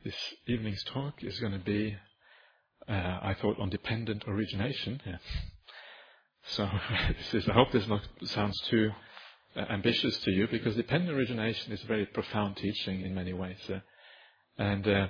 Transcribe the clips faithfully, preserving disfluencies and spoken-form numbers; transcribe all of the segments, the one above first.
This evening's talk is going to be, uh, I thought, on dependent origination. Yeah. So this is, I hope this not sounds too uh, ambitious to you, because dependent origination is a very profound teaching in many ways. Uh, and uh,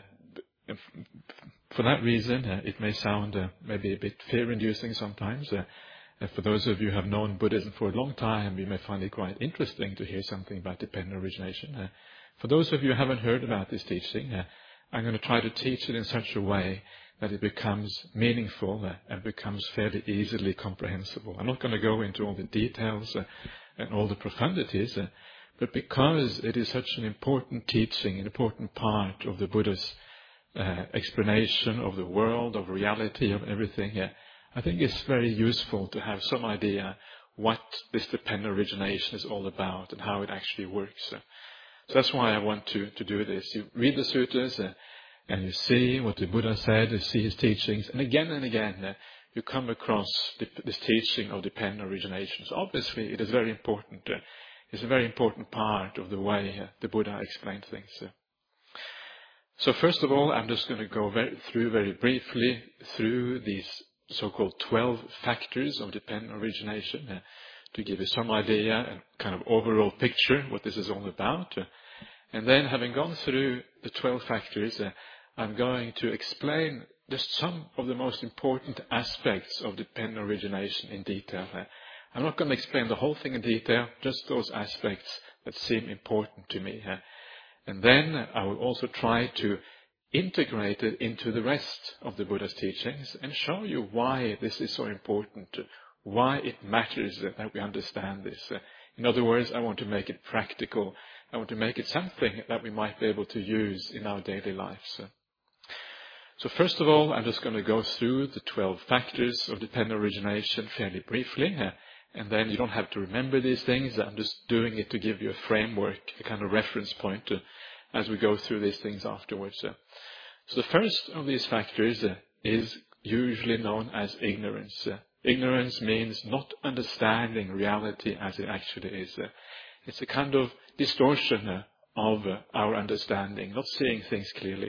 for that reason, uh, it may sound uh, maybe a bit fear-inducing sometimes. Uh, uh, for those of you who have known Buddhism for a long time, you may find it quite interesting to hear something about dependent origination. Uh, for those of you who haven't heard about this teaching, uh, I'm going to try to teach it in such a way that it becomes meaningful uh, and becomes fairly easily comprehensible. I'm not going to go into all the details uh, and all the profundities, uh, but because it is such an important teaching, an important part of the Buddha's uh, explanation of the world, of reality, of everything, uh, I think it's very useful to have some idea what this dependent origination is all about and how it actually works. Uh, So that's why I want to, to do this. You read the sutras uh, and you see what the Buddha said, you see his teachings, and again and again uh, you come across the, this teaching of dependent origination. So obviously it is very important. Uh, it's a very important part of the way uh, the Buddha explained things. Uh. So first of all, I'm just going to go very, through very briefly through these so-called twelve factors of dependent origination, uh, to give you some idea and kind of overall picture what this is all about. And then, having gone through the twelve factors, uh, I'm going to explain just some of the most important aspects of dependent origination in detail. Uh, I'm not going to explain the whole thing in detail, just those aspects that seem important to me. Uh, and then I will also try to integrate it into the rest of the Buddha's teachings and show you why this is so important, why it matters that we understand this. In other words, I want to make it practical. I want to make it something that we might be able to use in our daily lives. So first of all, I'm just going to go through the twelve factors of dependent origination fairly briefly. And then you don't have to remember these things. I'm just doing it to give you a framework, a kind of reference point as we go through these things afterwards. So the first of these factors is usually known as ignorance. Ignorance means not understanding reality as it actually is. It's a kind of distortion of our understanding, not seeing things clearly.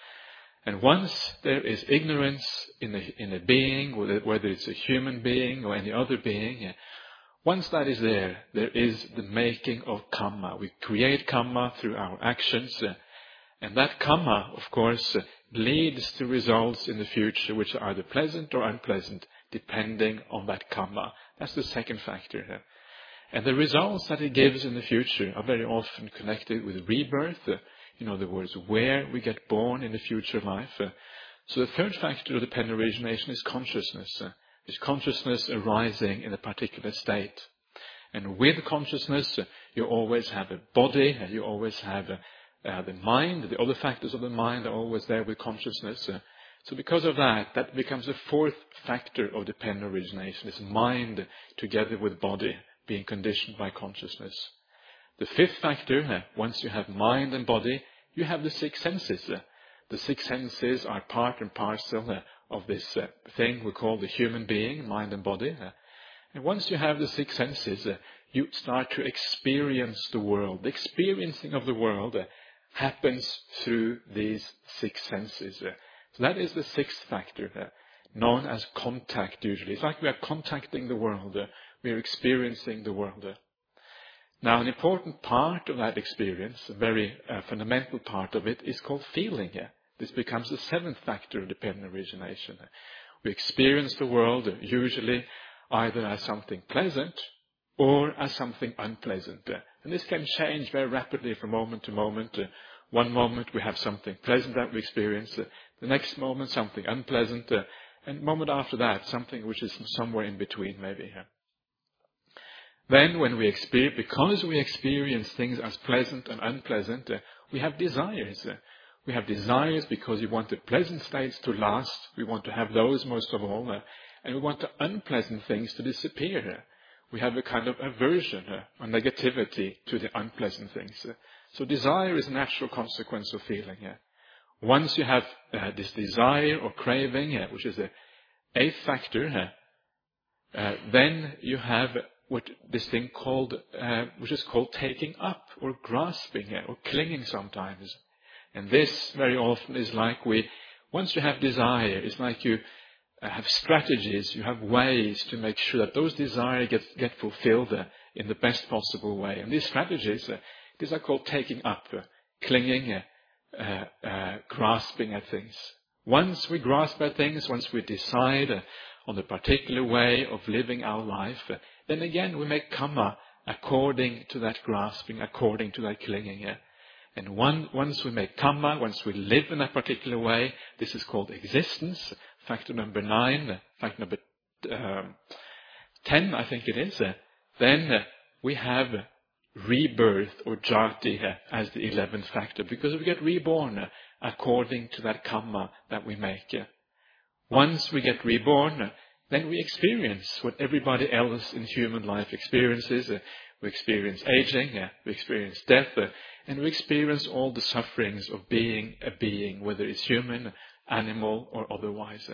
And once there is ignorance in a, in a being, whether it's a human being or any other being, once that is there, there is the making of karma. We create karma through our actions. And that karma, of course, leads to results in the future which are either pleasant or unpleasant, depending on that karma. That's the second factor here. And the results that it gives in the future are very often connected with rebirth, uh, in other words, where we get born in the future life. Uh, so the third factor of dependent origination is consciousness. Uh, is consciousness arising in a particular state. And with consciousness, uh, you always have a body, uh, you always have uh, uh, the mind, the other factors of the mind are always there with consciousness. Uh, So because of that, that becomes the fourth factor of dependent origination, is mind together with body being conditioned by consciousness. The fifth factor, once you have mind and body, you have the six senses. The six senses are part and parcel of this thing we call the human being, mind and body. And once you have the six senses, you start to experience the world. The experiencing of the world happens through these six senses. So that is the sixth factor, uh, known as contact usually. It's like we are contacting the world. Uh, we are experiencing the world. Uh. Now, an important part of that experience, a very uh, fundamental part of it, is called feeling. Uh. This becomes the seventh factor of dependent origination. Uh. We experience the world uh, usually either as something pleasant or as something unpleasant. Uh. And this can change very rapidly from moment to moment. Uh, one moment we have something pleasant that we experience. Uh, The next moment, something unpleasant, uh, and moment after that, something which is somewhere in between, maybe. Yeah. Then, when we experience, because we experience things as pleasant and unpleasant, uh, we have desires. Uh, we have desires because we want the pleasant states to last. We want to have those most of all, uh, and we want the unpleasant things to disappear. Uh, we have a kind of aversion uh, or negativity to the unpleasant things. Uh, so, desire is a natural consequence of feeling. Yeah. Once you have uh, this desire or craving, uh, which is the eighth factor, uh, uh, then you have what this thing called, uh, which is called taking up or grasping uh, or clinging sometimes. And this very often is like we, once you have desire, it's like you uh, have strategies, you have ways to make sure that those desires get, get fulfilled uh, in the best possible way. And these strategies, uh, these are called taking up, uh, clinging, uh, uh, uh, grasping at things. Once we grasp at things, once we decide uh, on the particular way of living our life, uh, then again we make karma according to that grasping, according to that clinging. Uh, and one, once we make karma, once we live in a particular way, this is called existence. Factor number nine, uh, factor number um, ten, I think it is. Uh, then uh, we have rebirth or jati as the eleventh factor, because we get reborn according to that karma that we make. Once we get reborn, then we experience what everybody else in human life experiences. We experience aging, we experience death, and we experience all the sufferings of being a being, whether it's human, animal, or otherwise.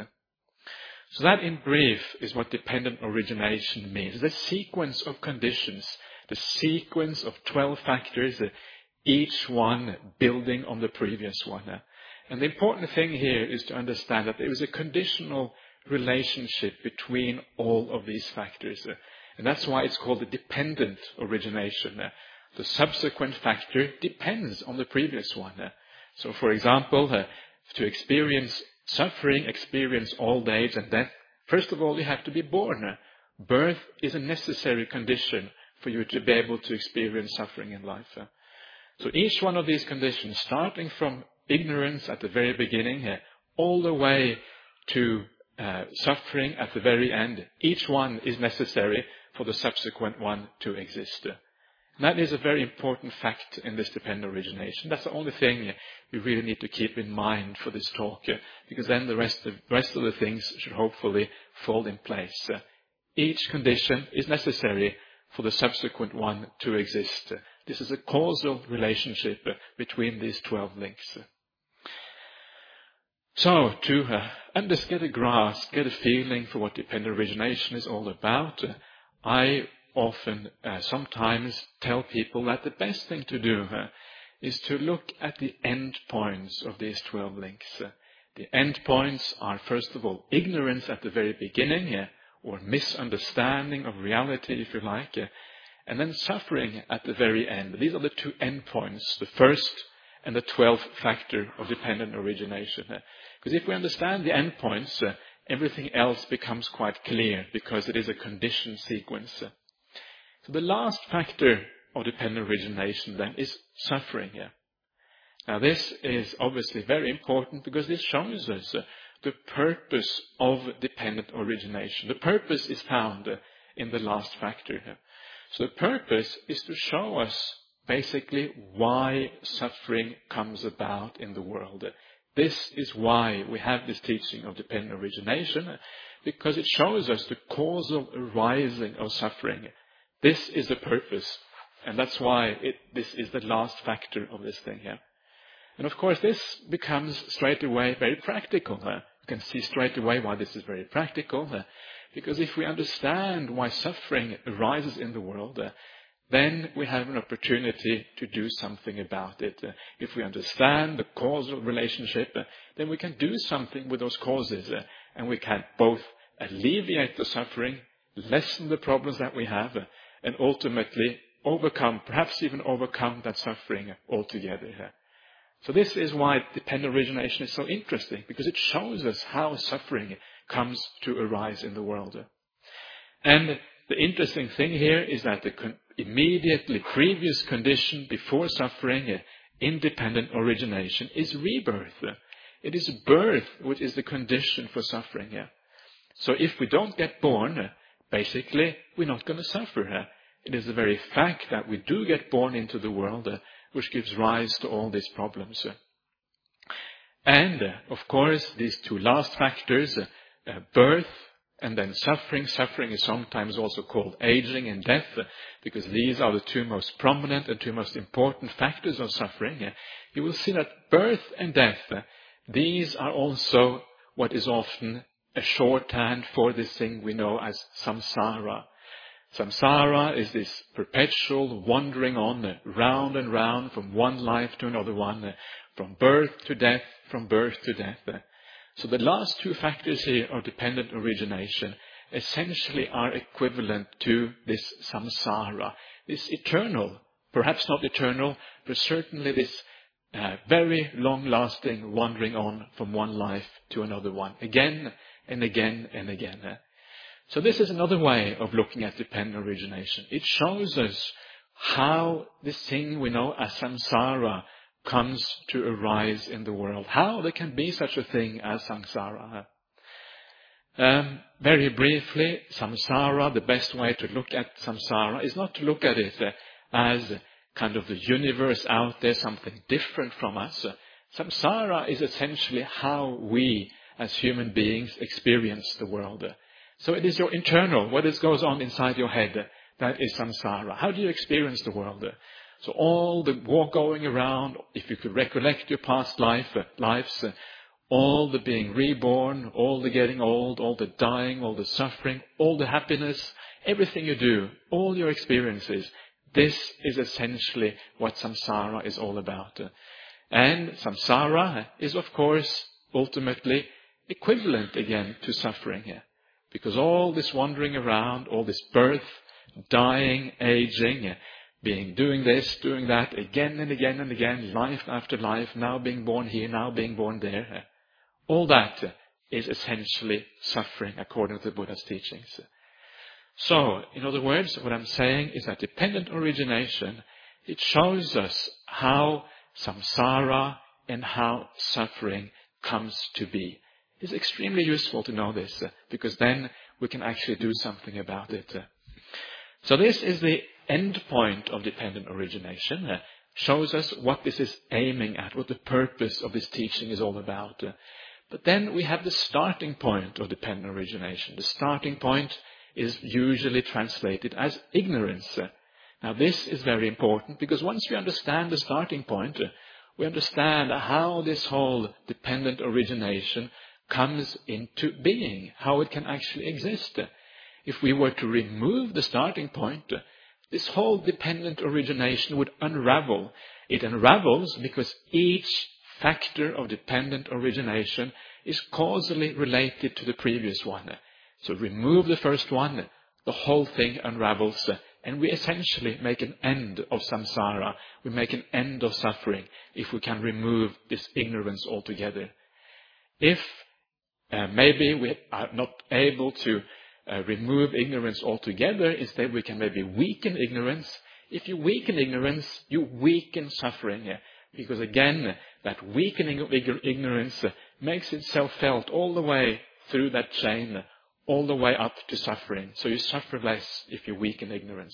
So that in brief is what dependent origination means. The sequence of conditions, the sequence of twelve factors, each one building on the previous one. And the important thing here is to understand that there is a conditional relationship between all of these factors. And that's why it's called the dependent origination. The subsequent factor depends on the previous one. So for example, to experience suffering, experience old age and death, first of all you have to be born. Birth is a necessary condition for you to be able to experience suffering in life. So each one of these conditions, starting from ignorance at the very beginning, all the way to uh, suffering at the very end, each one is necessary for the subsequent one to exist. And that is a very important fact in this dependent origination. That's the only thing you really need to keep in mind for this talk, because then the rest of, rest of the things should hopefully fall in place. Each condition is necessary for the subsequent one to exist. This is a causal relationship between these twelve links. So, to uh, understand, get a grasp, get a feeling for what dependent origination is all about, uh, I often, uh, sometimes tell people that the best thing to do uh, is to look at the end points of these twelve links. Uh, the end points are, first of all, ignorance at the very beginning, uh, or misunderstanding of reality, if you like, uh, and then suffering at the very end. These are the two end points, the first and the twelfth factor of dependent origination. Uh, because if we understand the end points, uh, everything else becomes quite clear, because it is a conditioned sequence. Uh, so the last factor of dependent origination then is suffering. Uh. Now this is obviously very important, because this shows us uh, the purpose of dependent origination. The purpose is found uh, in the last factor. Uh. So the purpose is to show us basically why suffering comes about in the world. Uh, This is why we have this teaching of dependent origination, uh, because it shows us the causal arising of suffering. This is the purpose, and that's why it, this is the last factor of this thing here. And of course, this becomes straight away very practical. Uh. You can see straight away why this is very practical, uh, because if we understand why suffering arises in the world, uh, then we have an opportunity to do something about it. Uh, if we understand the causal relationship, uh, then we can do something with those causes, uh, and we can both alleviate the suffering, lessen the problems that we have, uh, and ultimately overcome, perhaps even overcome that suffering altogether. Uh. So this is why dependent origination is so interesting, because it shows us how suffering comes to arise in the world. Uh. And the interesting thing here is that the con- immediately previous condition before suffering, uh, independent origination, is rebirth. Uh. It is birth which is the condition for suffering. Uh. So if we don't get born, uh, basically we're not going to suffer. Uh. It is the very fact that we do get born into the world uh, which gives rise to all these problems. Uh. And, uh, of course, these two last factors, uh, uh, birth and then suffering. Suffering is sometimes also called aging and death, uh, because these are the two most prominent and two most important factors of suffering. Uh, you will see that birth and death, uh, these are also what is often a shorthand for this thing we know as samsara. Samsara is this perpetual wandering on, uh, round and round from one life to another one, uh, from birth to death, from birth to death. So the last two factors here of dependent origination essentially are equivalent to this samsara, this eternal, perhaps not eternal, but certainly this uh, very long-lasting wandering on from one life to another one, again and again and again. So this is another way of looking at dependent origination. It shows us how this thing we know as samsara comes to arise in the world, how there can be such a thing as samsara. Um, very briefly, samsara, the best way to look at samsara is not to look at it uh, as kind of the universe out there, something different from us. Uh, samsara is essentially how we as human beings experience the world. Uh, so it is your internal, what is goes on inside your head, uh, that is samsara. How do you experience the world? Uh, so all the walk going around, if you could recollect your past life, uh, lives, uh, all the being reborn, all the getting old, all the dying, all the suffering, all the happiness, everything you do, all your experiences, this is essentially what samsara is all about. And samsara is, of course, ultimately equivalent again to suffering here. Because all this wandering around, all this birth, dying, aging, being doing this, doing that, again and again and again, life after life, now being born here, now being born there, all that is essentially suffering according to the Buddha's teachings. So, in other words, what I'm saying is that dependent origination, it shows us how samsara and how suffering comes to be. It's extremely useful to know this, because then we can actually do something about it. So this is the end point of dependent origination. Shows us what this is aiming at, what the purpose of this teaching is all about. But then we have the starting point of dependent origination. The starting point is usually translated as ignorance. Now this is very important, because once we understand the starting point, we understand how this whole dependent origination comes into being, how it can actually exist. If we were to remove the starting point, this whole dependent origination would unravel. It unravels because each factor of dependent origination is causally related to the previous one. So remove the first one, the whole thing unravels, and we essentially make an end of samsara. We make an end of suffering if we can remove this ignorance altogether. If uh, maybe we are not able to uh, remove ignorance altogether, instead we can maybe weaken ignorance. If you weaken ignorance, you weaken suffering. Because again, that weakening of ignorance makes itself felt all the way through that chain, all the way up to suffering. So you suffer less if you weaken ignorance.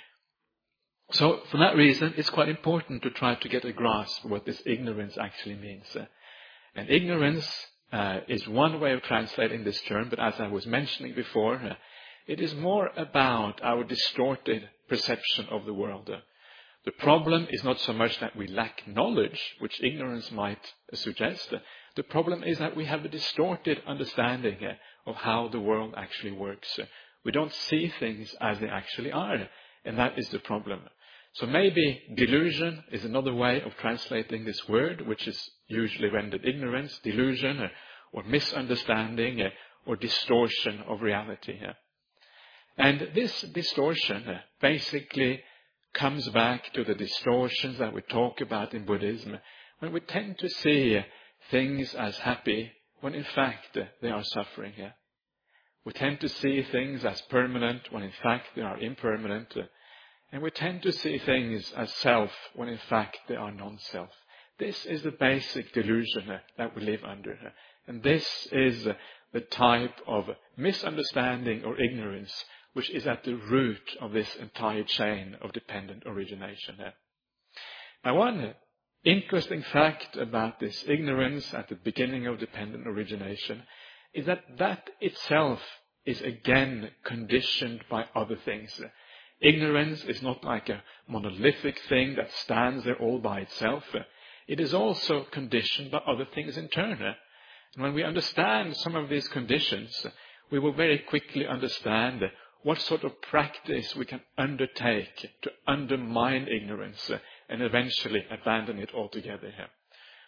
So for that reason, it's quite important to try to get a grasp of what this ignorance actually means. And ignorance uh, is one way of translating this term, but as I was mentioning before, uh, it is more about our distorted perception of the world. Uh, The problem is not so much that we lack knowledge, which ignorance might suggest. The problem is that we have a distorted understanding of how the world actually works. We don't see things as they actually are, and that is the problem. So maybe delusion is another way of translating this word, which is usually rendered ignorance, delusion, or misunderstanding, or distortion of reality. And this distortion basically comes back to the distortions that we talk about in Buddhism, when we tend to see things as happy, when in fact they are suffering here. We tend to see things as permanent, when in fact they are impermanent. And we tend to see things as self, when in fact they are non-self. This is the basic delusion that we live under. And this is the type of misunderstanding or ignorance which is at the root of this entire chain of dependent origination. Now, one interesting fact about this ignorance at the beginning of dependent origination is that that itself is again conditioned by other things. Ignorance is not like a monolithic thing that stands there all by itself. It is also conditioned by other things in turn. And when we understand some of these conditions, we will very quickly understand what sort of practice we can undertake to undermine ignorance and eventually abandon it altogether.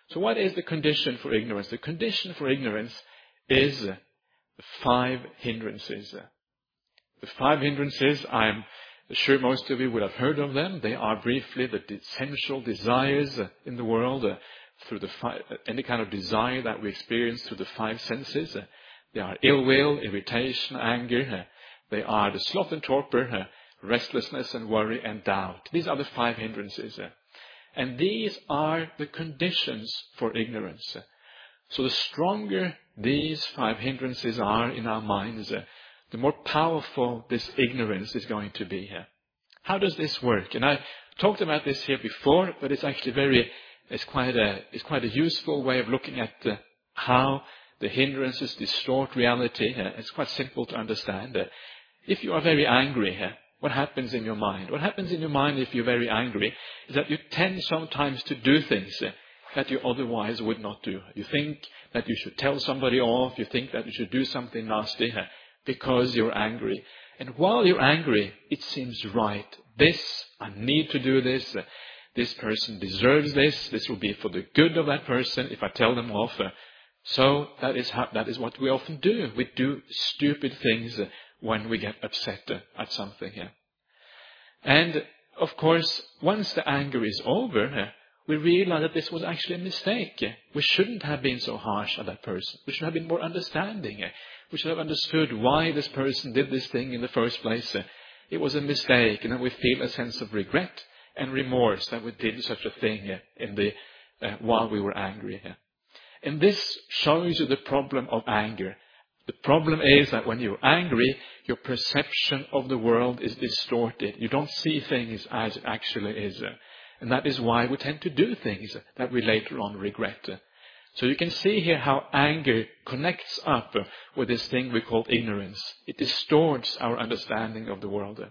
So what is the condition for ignorance? The condition for ignorance is the five hindrances. The five hindrances, I'm sure most of you would have heard of them. They are briefly the essential desires in the world, uh, through the five, any kind of desire that we experience through the five senses. Uh, they are ill will, irritation, anger. Uh, they are the sloth and torpor, uh, restlessness and worry and doubt. These are the five hindrances. Uh, and these are the conditions for ignorance. Uh, so the stronger these five hindrances are in our minds, uh, the more powerful this ignorance is going to be here. How does this work? And I talked about this here before, but it's actually very, it's quite a, it's quite a useful way of looking at uh, how the hindrances distort reality. Uh, it's quite simple to understand. Uh, if you are very angry, uh, what happens in your mind? What happens in your mind if you're very angry is that you tend sometimes to do things uh, that you otherwise would not do. You think that you should tell somebody off. You think that you should do something nasty uh, because you're angry. And while you're angry, it seems right. This, I need to do this. Uh, this person deserves this. This will be for the good of that person if I tell them off. Uh, so that is how, that is what we often do. We do stupid things uh, when we get upset uh, at something. Uh. And of course, once the anger is over, uh, we realize that this was actually a mistake. Uh. We shouldn't have been so harsh at that person. We should have been more understanding. Uh. We should have understood why this person did this thing in the first place. Uh. It was a mistake, and then we feel a sense of regret and remorse that we did such a thing uh, in the uh, while we were angry. Uh. And this shows you the problem of anger. The problem is that when you're angry, your perception of the world is distorted. You don't see things as it actually is. Uh. And that is why we tend to do things that we later on regret. Uh. So you can see here how anger connects up with this thing we call ignorance. It distorts our understanding of the world.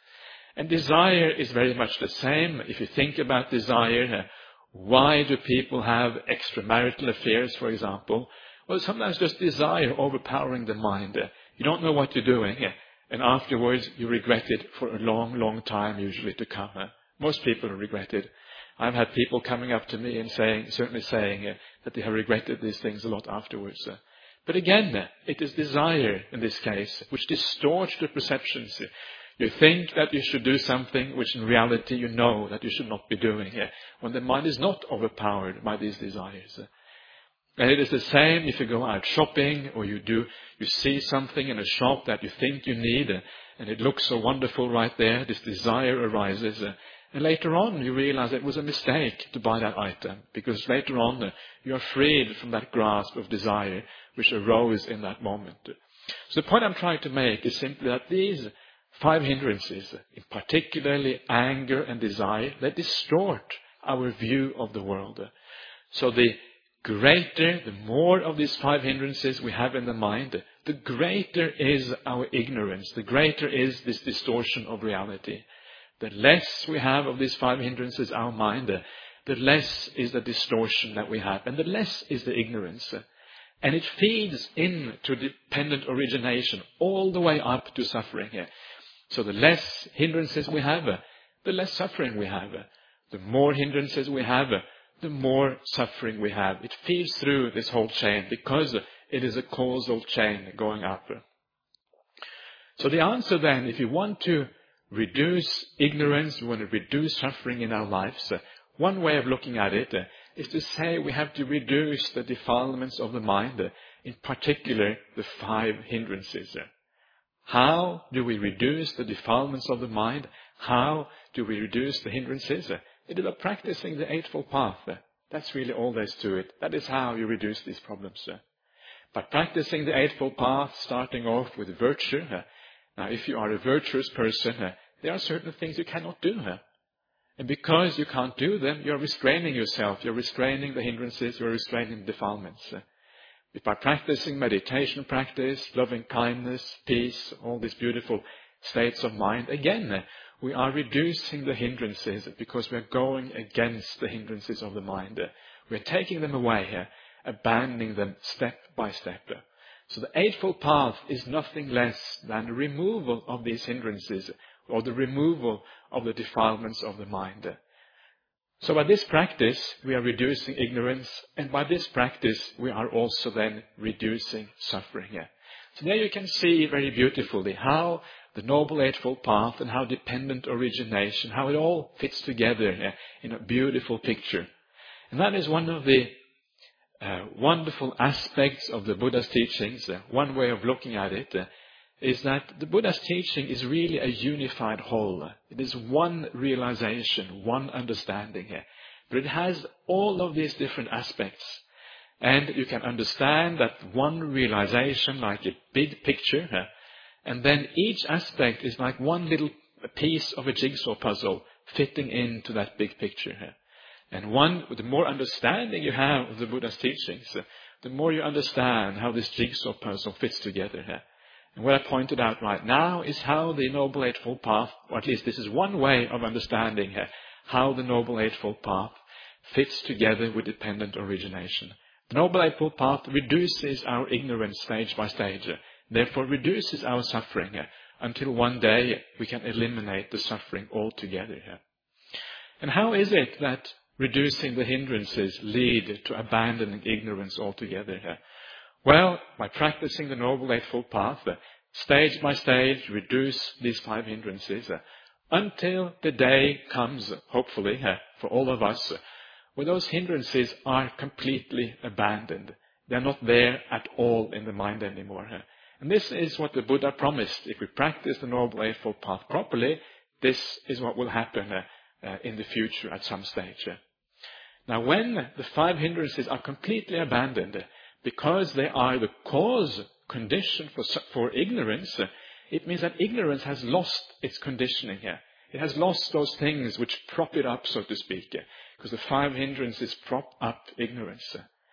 And desire is very much the same. If you think about desire, why do people have extramarital affairs, for example? Well, sometimes just desire overpowering the mind. You don't know what you're doing, and afterwards you regret it for a long, long time usually to come. Most people regret it. I've had people coming up to me and saying, certainly saying, uh, that they have regretted these things a lot afterwards. Uh. But again, uh, it is desire in this case which distorts the perceptions. Uh. You think that you should do something which in reality you know that you should not be doing, uh, when the mind is not overpowered by these desires. Uh. And it is the same if you go out shopping or you do, you see something in a shop that you think you need, uh, and it looks so wonderful right there. This desire arises. Uh, And later on, you realize it was a mistake to buy that item, because later on, uh, you are freed from that grasp of desire which arose in that moment. So the point I'm trying to make is simply that these five hindrances, in particularly anger and desire, they distort our view of the world. So the greater, the more of these five hindrances we have in the mind, the greater is our ignorance, the greater is this distortion of reality. The less we have of these five hindrances, our mind, the less is the distortion that we have, and the less is the ignorance. And it feeds into dependent origination all the way up to suffering. So the less hindrances we have, the less suffering we have. The more hindrances we have, the more suffering we have. It feeds through this whole chain because it is a causal chain going up. So the answer then, if you want to reduce ignorance, we want to reduce suffering in our lives, uh, one way of looking at it uh, is to say we have to reduce the defilements of the mind, uh, in particular the five hindrances. Uh. How do we reduce the defilements of the mind? How do we reduce the hindrances? Uh, it is by practicing the Eightfold Path. Uh. That's really all there is to it. That is how you reduce these problems. Uh. By practicing the Eightfold Path, starting off with virtue. Uh, now, if you are a virtuous person, uh, there are certain things you cannot do. Huh? And because you can't do them, you're restraining yourself. You're restraining the hindrances. You're restraining the defilements. Uh, by practicing meditation practice, loving kindness, peace, all these beautiful states of mind, again, uh, we are reducing the hindrances because we're going against the hindrances of the mind. Uh, we're taking them away here, uh, abandoning them step by step. Uh. So the Eightfold Path is nothing less than the removal of these hindrances, or the removal of the defilements of the mind. So by this practice, we are reducing ignorance, and by this practice, we are also then reducing suffering. Yeah. So there you can see very beautifully how the Noble Eightfold Path and how dependent origination, how it all fits together yeah, in a beautiful picture. And that is one of the uh, wonderful aspects of the Buddha's teachings. Uh, one way of looking at it uh, is that the Buddha's teaching is really a unified whole. It is one realization, one understanding here. But it has all of these different aspects. And you can understand that one realization like a big picture, uh, and then each aspect is like one little piece of a jigsaw puzzle fitting into that big picture here. And one, the more understanding you have of the Buddha's teachings, uh, the more you understand how this jigsaw puzzle fits together here. And what I pointed out right now is how the Noble Eightfold Path, or at least this is one way of understanding here, how the Noble Eightfold Path fits together with dependent origination. The Noble Eightfold Path reduces our ignorance stage by stage, therefore reduces our suffering until one day we can eliminate the suffering altogether. And how is it that reducing the hindrances lead to abandoning ignorance altogether? Well, by practicing the Noble Eightfold Path, stage by stage, reduce these five hindrances until the day comes, hopefully, for all of us, where those hindrances are completely abandoned. They're not there at all in the mind anymore. And this is what the Buddha promised. If we practice the Noble Eightfold Path properly, this is what will happen uh, in the future at some stage. Now, when the five hindrances are completely abandoned, because they are the cause condition for, for ignorance, it means that ignorance has lost its conditioning here. It has lost those things which prop it up, so to speak, because the five hindrances prop up ignorance.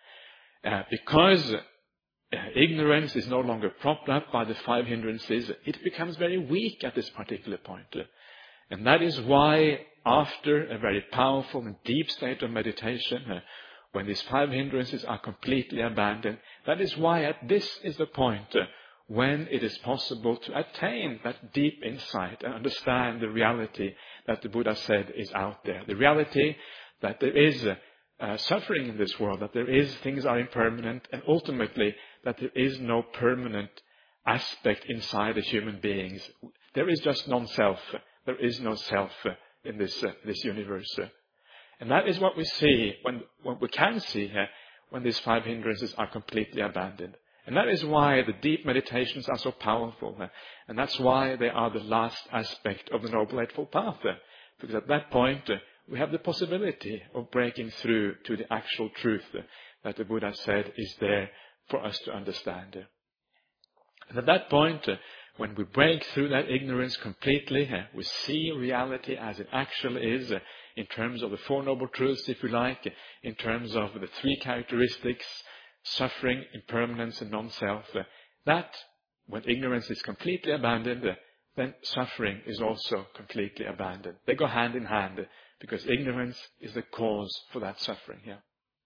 Uh, because uh, ignorance is no longer propped up by the five hindrances, it becomes very weak at this particular point. And that is why, after a very powerful and deep state of meditation, uh, when these five hindrances are completely abandoned, that is why at this is the point uh, when it is possible to attain that deep insight and understand the reality that the Buddha said is out there. The reality that there is uh, uh, suffering in this world, that there is things are impermanent, and ultimately that there is no permanent aspect inside the human beings. There is just non-self. There is no self uh, in this uh, this universe. Uh. And that is what we see, when what we can see here, when these five hindrances are completely abandoned. And that is why the deep meditations are so powerful. Uh, and that's why they are the last aspect of the Noble Eightfold Path. Uh, because at that point, uh, we have the possibility of breaking through to the actual truth uh, that the Buddha said is there for us to understand. Uh. And at that point, uh, when we break through that ignorance completely, uh, we see reality as it actually is, uh, in terms of the Four Noble Truths, if you like, in terms of the three characteristics, suffering, impermanence, and non-self. Uh, that, when ignorance is completely abandoned, uh, then suffering is also completely abandoned. They go hand in hand, uh, because ignorance is the cause for that suffering here.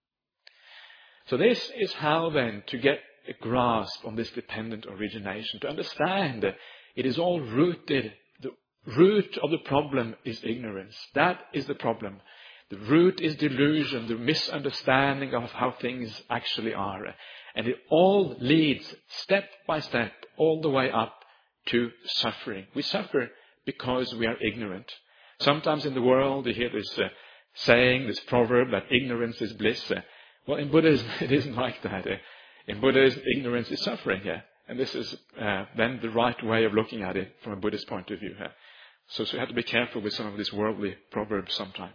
So this is how then to get a grasp on this dependent origination, to understand that it is all rooted. The root of the problem is ignorance. That is the problem. The root is delusion, the misunderstanding of how things actually are. And it all leads step by step all the way up to suffering. We suffer because we are ignorant. Sometimes in the world you hear this uh, saying, this proverb that ignorance is bliss. Uh, well, in Buddhism it isn't like that. Uh, in Buddhism, ignorance is suffering here. Uh, and this is uh, then the right way of looking at it from a Buddhist point of view. Uh, so, so you have to be careful with some of these worldly proverbs sometimes.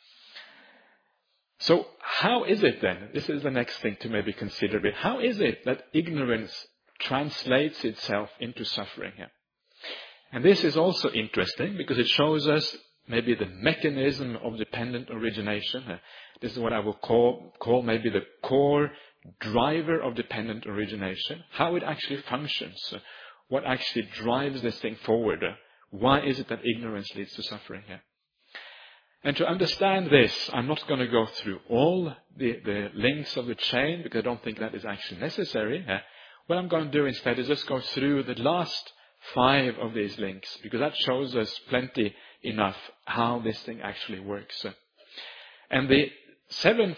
So how is it then, this is the next thing to maybe consider a bit, how is it that ignorance translates itself into suffering here? And this is also interesting because it shows us maybe the mechanism of dependent origination. This is what I will call, call maybe the core driver of dependent origination, how it actually functions, what actually drives this thing forward. Why is it that ignorance leads to suffering here? And to understand this, I'm not going to go through all the, the links of the chain because I don't think that is actually necessary. What I'm going to do instead is just go through the last five of these links because that shows us plenty enough how this thing actually works. And the seventh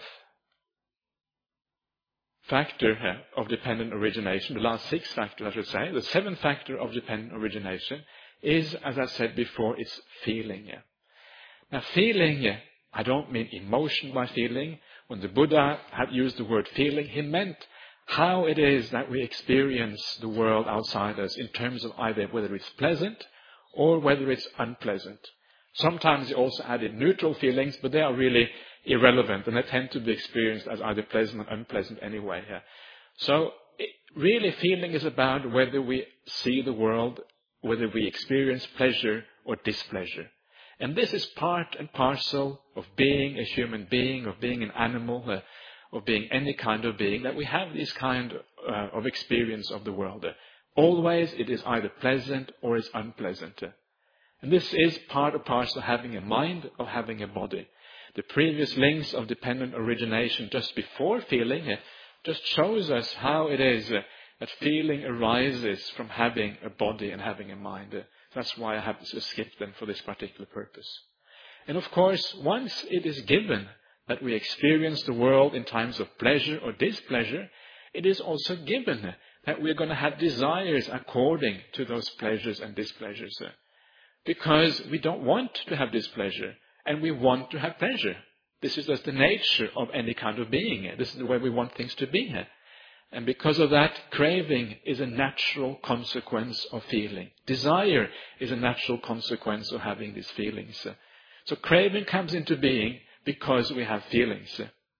factor of dependent origination, the last six factors I should say, the seventh factor of dependent origination is, as I said before, it's feeling. Now feeling, I don't mean emotion by feeling. When the Buddha had used the word feeling, he meant how it is that we experience the world outside us in terms of either whether it's pleasant or whether it's unpleasant. Sometimes he also added neutral feelings, but they are really irrelevant and they tend to be experienced as either pleasant or unpleasant anyway. Yeah. So it, really feeling is about whether we see the world, whether we experience pleasure or displeasure. And this is part and parcel of being a human being, of being an animal, uh, of being any kind of being, that we have this kind uh, of experience of the world. Uh, always it is either pleasant or it's unpleasant. Uh, and this is part and parcel of having a mind, of having a body. The previous links of dependent origination just before feeling uh, just shows us how it is uh, that feeling arises from having a body and having a mind. Uh, that's why I have to skip them for this particular purpose. And of course, once it is given that we experience the world in times of pleasure or displeasure, it is also given that we're going to have desires according to those pleasures and displeasures. Because we don't want to have displeasure, and we want to have pleasure. This is just the nature of any kind of being. This is the way we want things to be. And because of that, craving is a natural consequence of feeling. Desire is a natural consequence of having these feelings. So craving comes into being because we have feelings.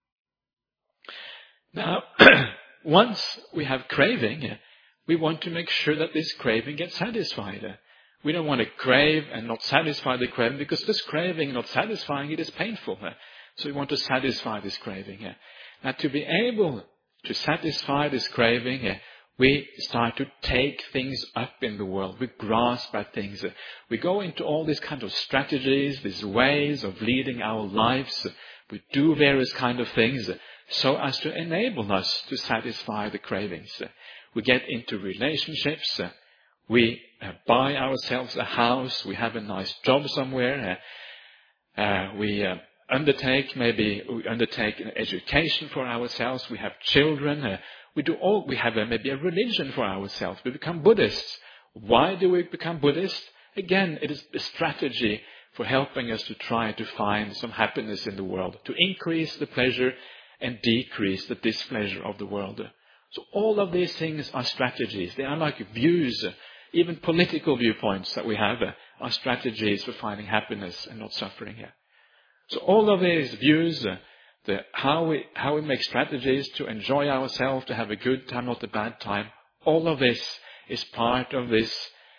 Now, once we have craving, we want to make sure that this craving gets satisfied. We don't want to crave and not satisfy the craving, because this craving not satisfying it is painful. So we want to satisfy this craving. Now, to be able to satisfy this craving, we start to take things up in the world. We grasp at things. We go into all these kind of strategies, these ways of leading our lives. We do various kind of things so as to enable us to satisfy the cravings. We get into relationships. We buy ourselves a house. We have a nice job somewhere. Uh, we uh, undertake, maybe we undertake an education for ourselves. We have children. Uh, we do all, we have a, maybe a religion for ourselves. We become Buddhists. Why do we become Buddhists? Again, it is a strategy for helping us to try to find some happiness in the world, to increase the pleasure and decrease the displeasure of the world. So all of these things are strategies. They are like views, even political viewpoints that we have are strategies for finding happiness and not suffering here. So all of these views, the, how we how we make strategies to enjoy ourselves, to have a good time, not a bad time, all of this is part of this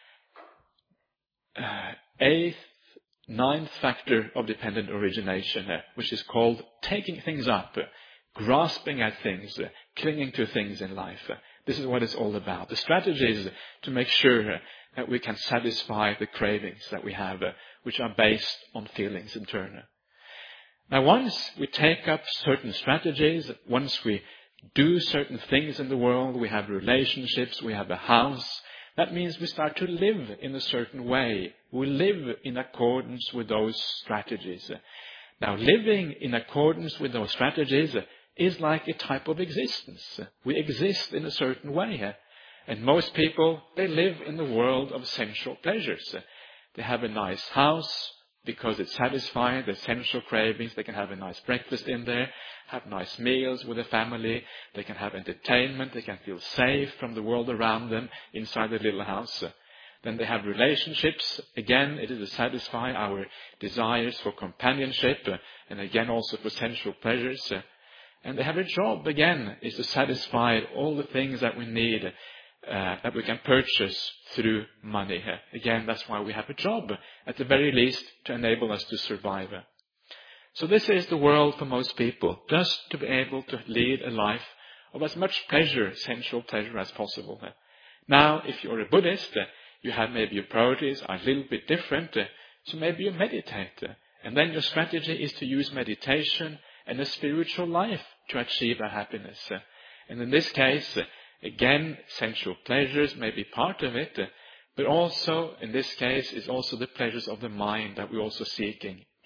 uh, eighth, ninth factor of dependent origination, uh, which is called taking things up, uh, grasping at things, uh, clinging to things in life. Uh, this is what it's all about. The strategy is to make sure uh, that we can satisfy the cravings that we have, uh, which are based on feelings in turn. Now, once we take up certain strategies, once we do certain things in the world, we have relationships, we have a house, that means we start to live in a certain way. We live in accordance with those strategies. Now, living in accordance with those strategies is like a type of existence. We exist in a certain way. And most people, they live in the world of sensual pleasures. They have a nice house, because it's satisfying the sensual cravings. They can have a nice breakfast in there, have nice meals with the family. They can have entertainment. They can feel safe from the world around them inside the little house. Then they have relationships. Again, it is to satisfy our desires for companionship, and again also for sensual pleasures. And they have a job, again, is to satisfy all the things that we need, Uh, that we can purchase through money. Again, that's why we have a job, at the very least, to enable us to survive. So this is the world for most people, just to be able to lead a life of as much pleasure, sensual pleasure as possible. Now, if you're a Buddhist, you have maybe your priorities are a little bit different, so maybe you meditate. And then your strategy is to use meditation and a spiritual life to achieve that happiness. And in this case, again, sensual pleasures may be part of it, but also, in this case, is also the pleasures of the mind that we're also seeking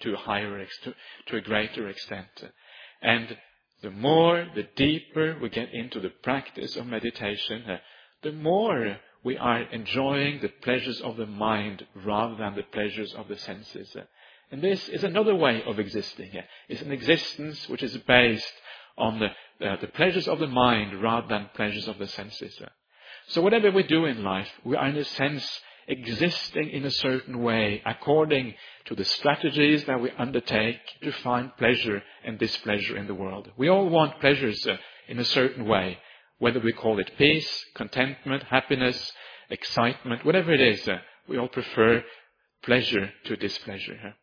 to a higher, ex- to, to a greater extent. And the more, the deeper we get into the practice of meditation, uh, the more we are enjoying the pleasures of the mind rather than the pleasures of the senses. Uh, and this is another way of existing. Uh, it's an existence which is based on the, uh, the pleasures of the mind rather than pleasures of the senses. Uh, so whatever we do in life, we are in a sense existing in a certain way according to the strategies that we undertake to find pleasure and displeasure in the world. We all want pleasures uh, in a certain way, whether we call it peace, contentment, happiness, excitement, whatever it is, uh, we all prefer pleasure to displeasure. Huh?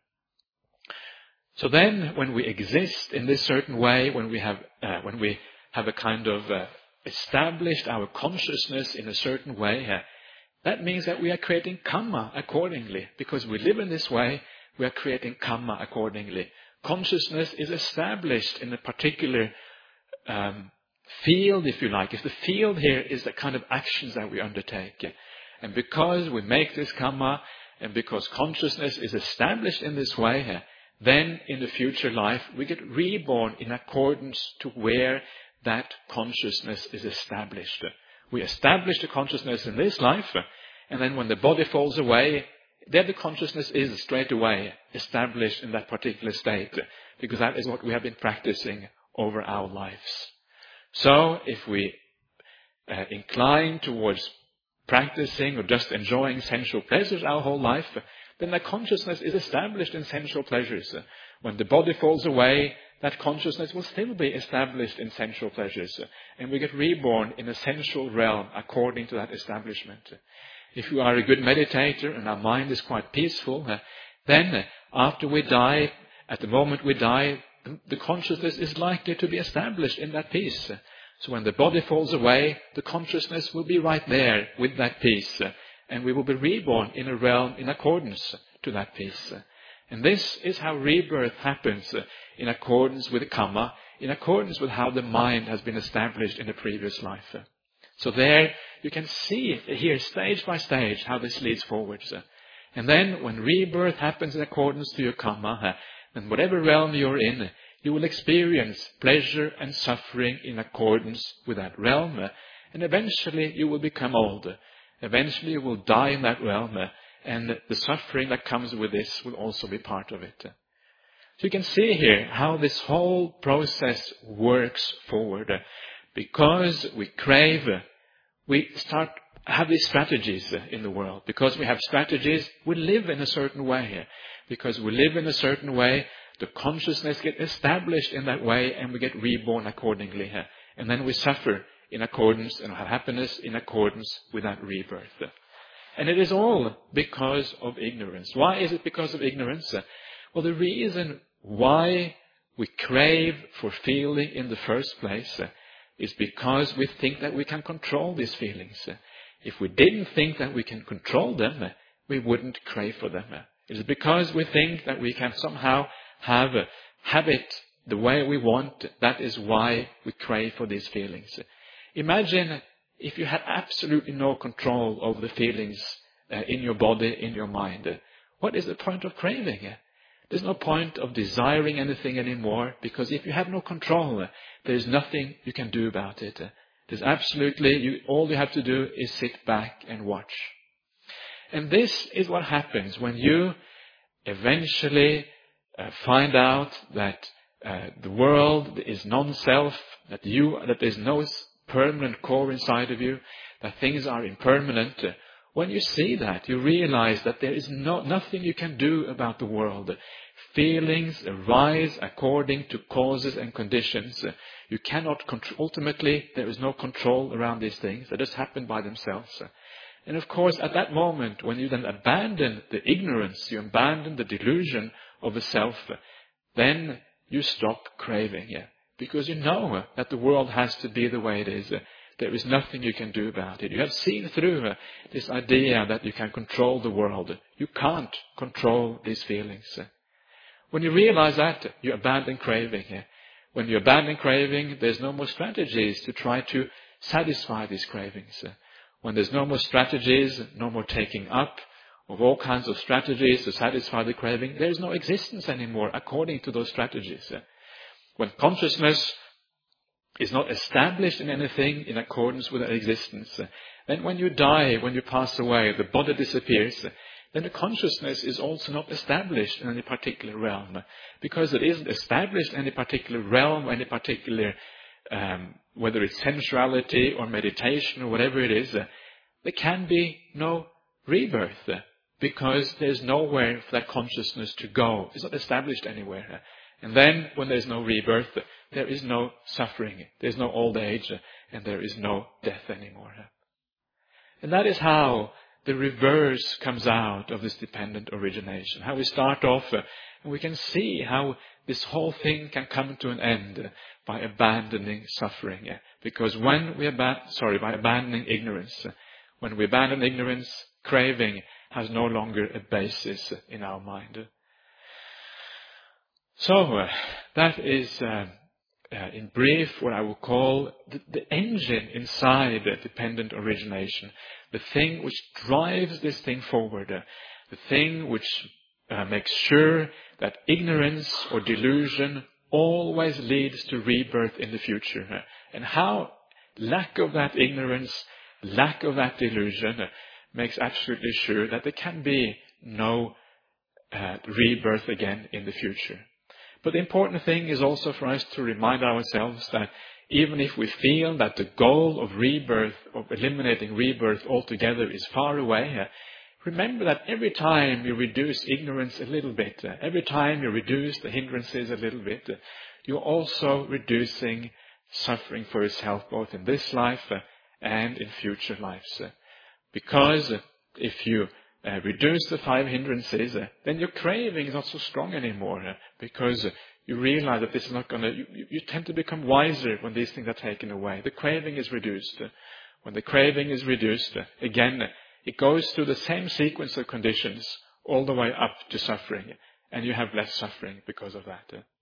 So then when we exist in this certain way, when we have, uh, when we have a kind of uh, established our consciousness in a certain way, uh, that means that we are creating karma accordingly. Because we live in this way, we are creating karma accordingly. Consciousness is established in a particular um, field, if you like. If the field here is the kind of actions that we undertake. And because we make this karma, and because consciousness is established in this way, then in the future life we get reborn in accordance to where that consciousness is established. We establish the consciousness in this life, and then when the body falls away, there the consciousness is straight away established in that particular state, because that is what we have been practicing over our lives. So if we uh, incline towards practicing or just enjoying sensual pleasures our whole life, then the consciousness is established in sensual pleasures. When the body falls away, that consciousness will still be established in sensual pleasures. And we get reborn in a sensual realm according to that establishment. If you are a good meditator and our mind is quite peaceful, then after we die, at the moment we die, the consciousness is likely to be established in that peace. So when the body falls away, the consciousness will be right there with that peace. And we will be reborn in a realm in accordance to that peace. And this is how rebirth happens in accordance with karma, in accordance with how the mind has been established in the previous life. So there you can see here stage by stage how this leads forwards. And then when rebirth happens in accordance to your karma, then whatever realm you're in, you will experience pleasure and suffering in accordance with that realm. And eventually you will become old. Eventually you will die in that realm. And the suffering that comes with this will also be part of it. So you can see here how this whole process works forward. Because we crave, we start have these strategies in the world. Because we have strategies, we live in a certain way. Because we live in a certain way, the consciousness gets established in that way and we get reborn accordingly. And then we suffer in accordance and have happiness in accordance with that rebirth. And it is all because of ignorance. Why is it because of ignorance? Well, the reason why we crave for feeling in the first place is because we think that we can control these feelings. If we didn't think that we can control them, we wouldn't crave for them. It is because we think that we can somehow have, have it the way we want. That is why we crave for these feelings. Imagine if you had absolutely no control over the feelings uh, in your body, in your mind. Uh, what is the point of craving? Uh, there's no point of desiring anything anymore, because if you have no control, uh, there's nothing you can do about it. Uh, there's absolutely, you, all you have to do is sit back and watch. And this is what happens when you eventually uh, find out that uh, the world is non-self, that you, that there's no permanent core inside of you, that things are impermanent. When you see that, you realize that there is no, nothing you can do about the world. Feelings arise according to causes and conditions. You cannot control, ultimately, there is no control around these things. They just happen by themselves. And of course, at that moment, when you then abandon the ignorance, you abandon the delusion of the self, then you stop craving. Yeah. Because you know that the world has to be the way it is. There is nothing you can do about it. You have seen through this idea that you can control the world. You can't control these feelings. When you realize that, you abandon craving. When you abandon craving, there's no more strategies to try to satisfy these cravings. When there's no more strategies, no more taking up of all kinds of strategies to satisfy the craving, there is no existence anymore according to those strategies. When consciousness is not established in anything in accordance with that existence, then when you die, when you pass away, the body disappears, then the consciousness is also not established in any particular realm. Because it isn't established in any particular realm, any particular, um, whether it's sensuality or meditation or whatever it is, there can be no rebirth. Because there's nowhere for that consciousness to go. It's not established anywhere. And then, when there's no rebirth, there is no suffering. There's no old age, and there is no death anymore. And that is how the reverse comes out of this dependent origination. How we start off, and we can see how this whole thing can come to an end by abandoning suffering. Because when we abandon, sorry, by abandoning ignorance, when we abandon ignorance, craving has no longer a basis in our mind. So, uh, that is, uh, uh, in brief, what I will call the, the engine inside uh, dependent origination. The thing which drives this thing forward. Uh, the thing which uh, makes sure that ignorance or delusion always leads to rebirth in the future. Uh, and how lack of that ignorance, lack of that delusion, uh, makes absolutely sure that there can be no uh, rebirth again in the future. But the important thing is also for us to remind ourselves that even if we feel that the goal of rebirth, of eliminating rebirth altogether is far away, uh, remember that every time you reduce ignorance a little bit, uh, every time you reduce the hindrances a little bit, uh, you're also reducing suffering for yourself both in this life uh, and in future lives. Uh, Because if you uh, reduce the five hindrances, uh, then your craving is not so strong anymore. Uh, because uh, you realize that this is not going to, you, you tend to become wiser when these things are taken away. The craving is reduced. Uh, when the craving is reduced, uh, again, uh, it goes through the same sequence of conditions all the way up to suffering. And you have less suffering because of that. Uh.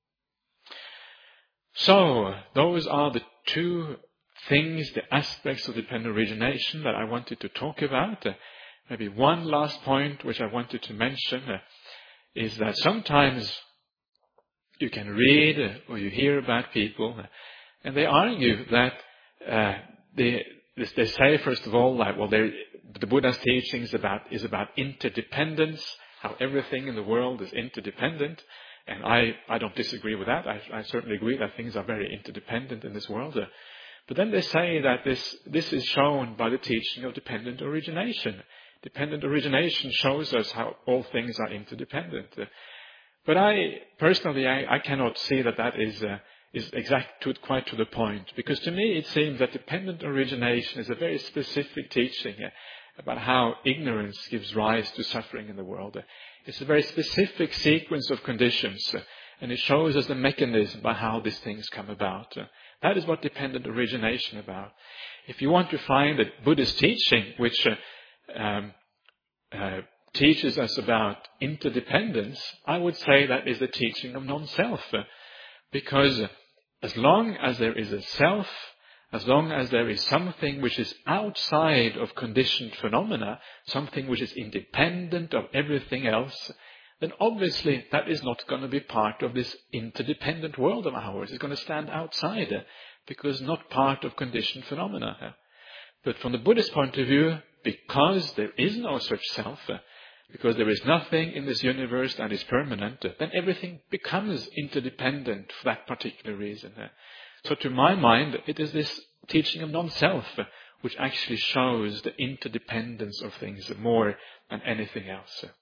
So, those are the two things, the aspects of dependent origination that I wanted to talk about. Uh, maybe one last point which I wanted to mention uh, is that sometimes you can read uh, or you hear about people uh, and they argue that uh, they, they say first of all that well, the Buddha's teachings about is about interdependence, how everything in the world is interdependent. And I, I don't disagree with that. I, I certainly agree that things are very interdependent in this world. Uh, But then they say that this, this is shown by the teaching of dependent origination. Dependent origination shows us how all things are interdependent. Uh, but I, personally, I, I cannot see that that is, uh, is exact to, quite to the point. Because to me it seems that dependent origination is a very specific teaching uh, about how ignorance gives rise to suffering in the world. Uh, it's a very specific sequence of conditions. Uh, and it shows us the mechanism by how these things come about. Uh, That is what dependent origination is about. If you want to find a Buddhist teaching which uh, um, uh, teaches us about interdependence, I would say that is the teaching of non-self. Uh, because as long as there is a self, as long as there is something which is outside of conditioned phenomena, something which is independent of everything else, then obviously that is not going to be part of this interdependent world of ours. It's going to stand outside uh, because not part of conditioned phenomena. Uh. But from the Buddhist point of view, because there is no such self, uh, because there is nothing in this universe that is permanent, uh, then everything becomes interdependent for that particular reason. Uh. So to my mind, it is this teaching of non-self uh, which actually shows the interdependence of things more than anything else. Uh.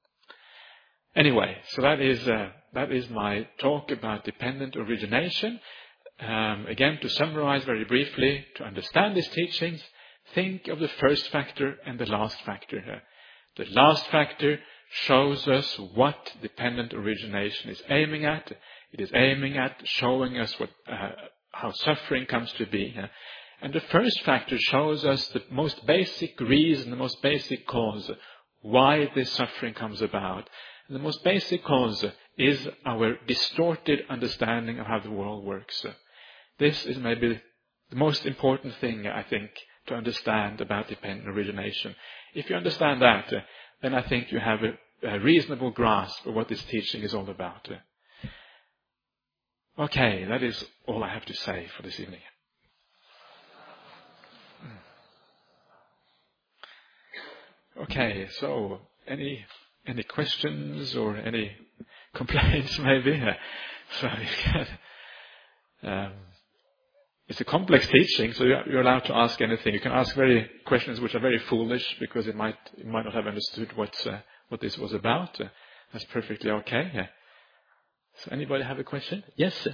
Anyway, so that is uh, that is my talk about dependent origination. Um, again, to summarize very briefly, to understand these teachings, think of the first factor and the last factor. Uh, the last factor shows us what dependent origination is aiming at. It is aiming at showing us what uh, how suffering comes to be. Uh, and the first factor shows us the most basic reason, the most basic cause why this suffering comes about. The most basic cause is our distorted understanding of how the world works. This is maybe the most important thing, I think, to understand about dependent origination. If you understand that, then I think you have a, a reasonable grasp of what this teaching is all about. Okay, that is all I have to say for this evening. Okay, so any any questions or any complaints maybe? So um, it's a complex teaching, so you're allowed to ask anything. You can ask very questions which are very foolish because it might you might not have understood what uh, what this was about. Uh, that's perfectly okay. Yeah. So anybody have a question? Yes, sir.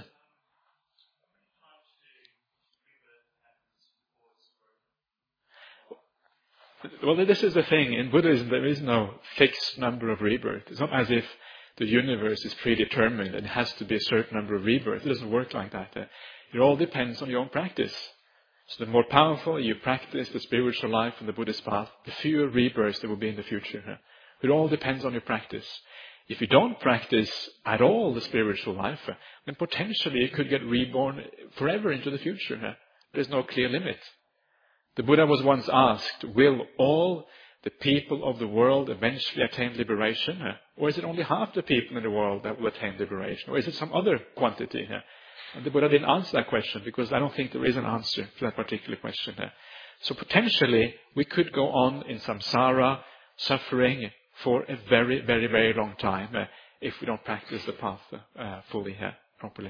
Well, this is the thing. In Buddhism, there is no fixed number of rebirths. It's not as if the universe is predetermined and it has to be a certain number of rebirths. It doesn't work like that. It all depends on your own practice. So the more powerful you practice the spiritual life and the Buddhist path, the fewer rebirths there will be in the future. It all depends on your practice. If you don't practice at all the spiritual life, then potentially you could get reborn forever into the future. There's no clear limit. The Buddha was once asked, will all the people of the world eventually attain liberation? Or is it only half the people in the world that will attain liberation? Or is it some other quantity? And the Buddha didn't answer that question because I don't think there is an answer to that particular question. So potentially we could go on in samsara, suffering for a very, very, very long time if we don't practice the path uh, fully, uh, properly.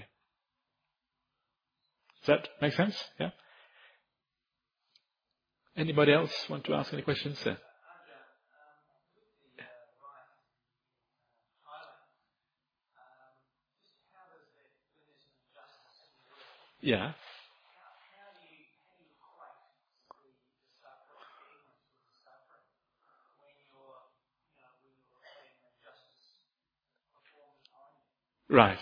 Does that make sense? Yeah? Anybody else want to ask any questions? Uh, yeah. Right.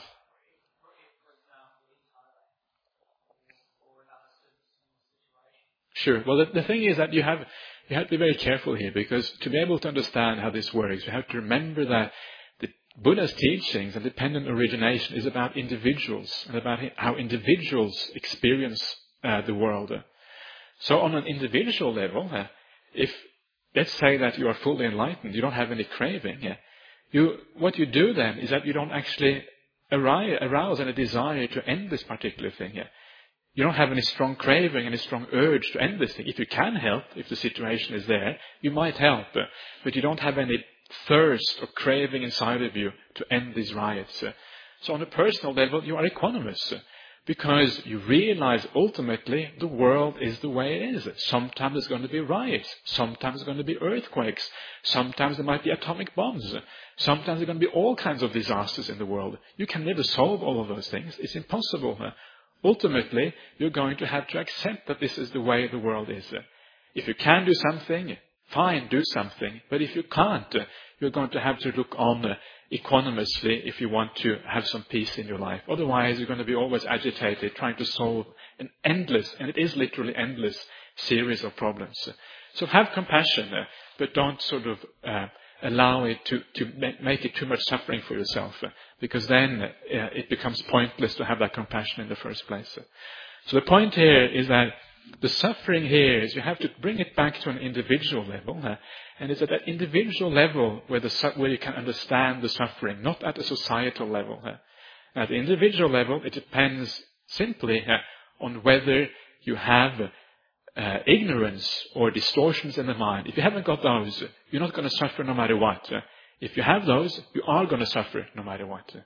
Sure. Well, the, the thing is that you have you have to be very careful here because to be able to understand how this works, you have to remember that the Buddha's teachings and dependent origination is about individuals and about how individuals experience uh, the world. So on an individual level, uh, if let's say that you are fully enlightened, you don't have any craving, uh, you what you do then is that you don't actually arouse any desire to end this particular thing. Uh, You don't have any strong craving, any strong urge to end this thing. If you can help, if the situation is there, you might help. But you don't have any thirst or craving inside of you to end these riots. So on a personal level, you are equanimous. Because you realize ultimately the world is the way it is. Sometimes there's going to be riots. Sometimes there's going to be earthquakes. Sometimes there might be atomic bombs. Sometimes there are going to be all kinds of disasters in the world. You can never solve all of those things. It's impossible. Ultimately, you're going to have to accept that this is the way the world is. If you can do something, fine, do something. But if you can't, you're going to have to look on equanimously if you want to have some peace in your life. Otherwise, you're going to be always agitated, trying to solve an endless, and it is literally endless, series of problems. So have compassion, but don't sort of uh, allow it to, to make it too much suffering for yourself, because then uh, it becomes pointless to have that compassion in the first place. So the point here is that the suffering here is you have to bring it back to an individual level, uh, and it's at that individual level where the where you can understand the suffering, not at a societal level. Uh. At the individual level, it depends simply uh, on whether you have uh, ignorance or distortions in the mind. If you haven't got those, you're not going to suffer no matter what. Uh. If you have those, you are going to suffer no matter what. Uh.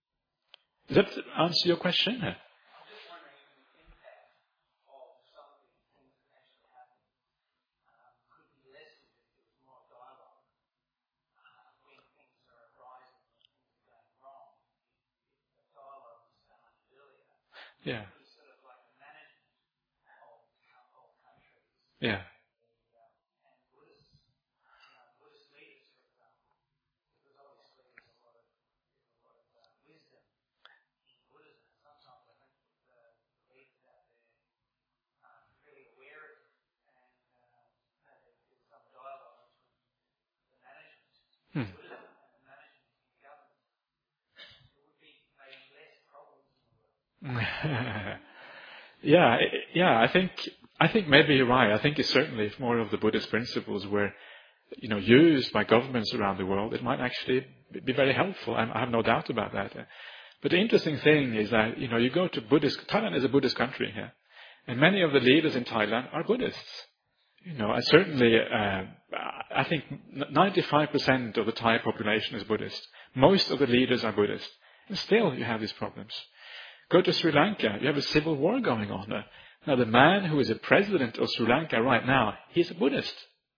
Does that answer your question? Uh? Yeah. Yeah. Hmm. yeah, yeah. I think I think maybe you're right. I think it's certainly more of the Buddhist principles where you know, used by governments around the world, it might actually be very helpful. I have no doubt about that. But the interesting thing is that, you know, you go to Buddhist, Thailand is a Buddhist country here, and many of the leaders in Thailand are Buddhists. You know, I certainly, uh, I think ninety-five percent of the Thai population is Buddhist. Most of the leaders are Buddhist. And still you have these problems. Go to Sri Lanka, you have a civil war going on there. Now the man who is the president of Sri Lanka right now, he's a Buddhist.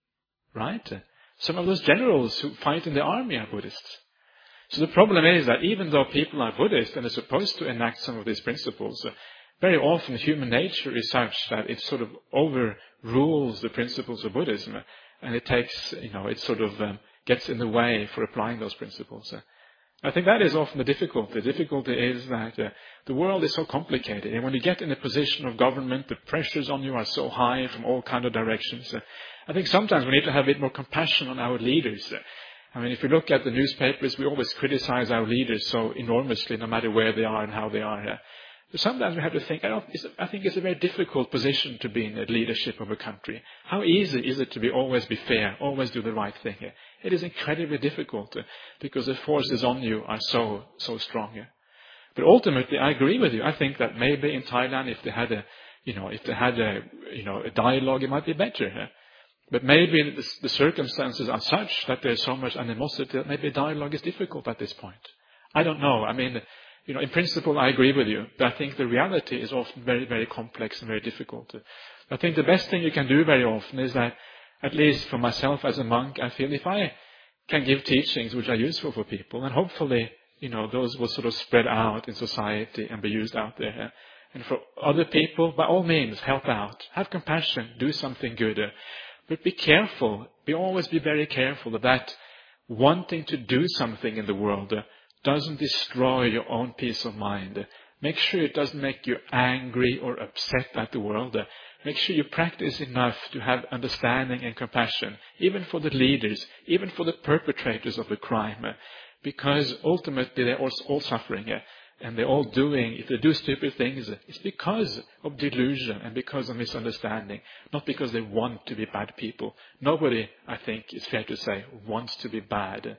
Right? Some of those generals who fight in the army are Buddhists. So the problem is that even though people are Buddhist and are supposed to enact some of these principles, uh, very often human nature is such that it sort of overrules the principles of Buddhism, and it takes, you know, it sort of um, gets in the way for applying those principles. Uh, I think that is often the difficulty. The difficulty is that uh, the world is so complicated, and when you get in a position of government, the pressures on you are so high from all kinds of directions. Uh, I think sometimes we need to have a bit more compassion on our leaders. Uh, I mean, if you look at the newspapers, we always criticize our leaders so enormously, no matter where they are and how they are. Uh, but sometimes we have to think, I, don't, it's, I think it's a very difficult position to be in the leadership of a country. How easy is it to be always be fair, always do the right thing? Uh, it is incredibly difficult uh, because the forces on you are so, so strong. Uh. But ultimately, I agree with you. I think that maybe in Thailand, if they had a, you know, if they had a, you know, a dialogue, it might be better. Uh. But maybe the, the circumstances are such that there's so much animosity that maybe dialogue is difficult at this point. I don't know. I mean, you know, in principle, I agree with you. But I think the reality is often very, very complex and very difficult. I think the best thing you can do very often is that, at least for myself as a monk, I feel if I can give teachings which are useful for people, and hopefully, you know, those will sort of spread out in society and be used out there. And for other people, by all means, help out. Have compassion. Do something good. But be careful, be always be very careful that, that wanting to do something in the world uh, doesn't destroy your own peace of mind. Uh, make sure it doesn't make you angry or upset at the world. Uh, make sure you practice enough to have understanding and compassion, even for the leaders, even for the perpetrators of the crime. Uh, because ultimately they're all, all suffering. Uh, And they're all doing, if they do stupid things, it's because of delusion and because of misunderstanding, not because they want to be bad people. Nobody, I think, it's fair to say, wants to be bad.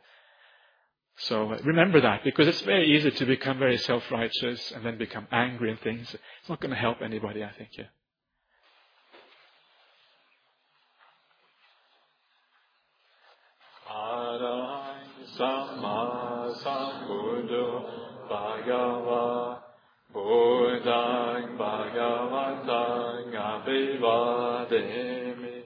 So remember that, because it's very easy to become very self-righteous and then become angry and things. It's not going to help anybody, I think. Yeah. Bhagava Buddhaṃ Bhagavatāṃ Abhivādemi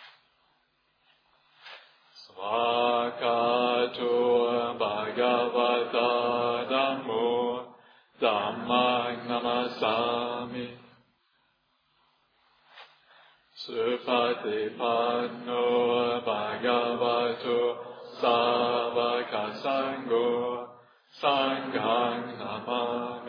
Svakato Bhagavata Dhammo Dhammang Namasami Supatipanno Bhagavato Savaka Sangho Sanghang Namami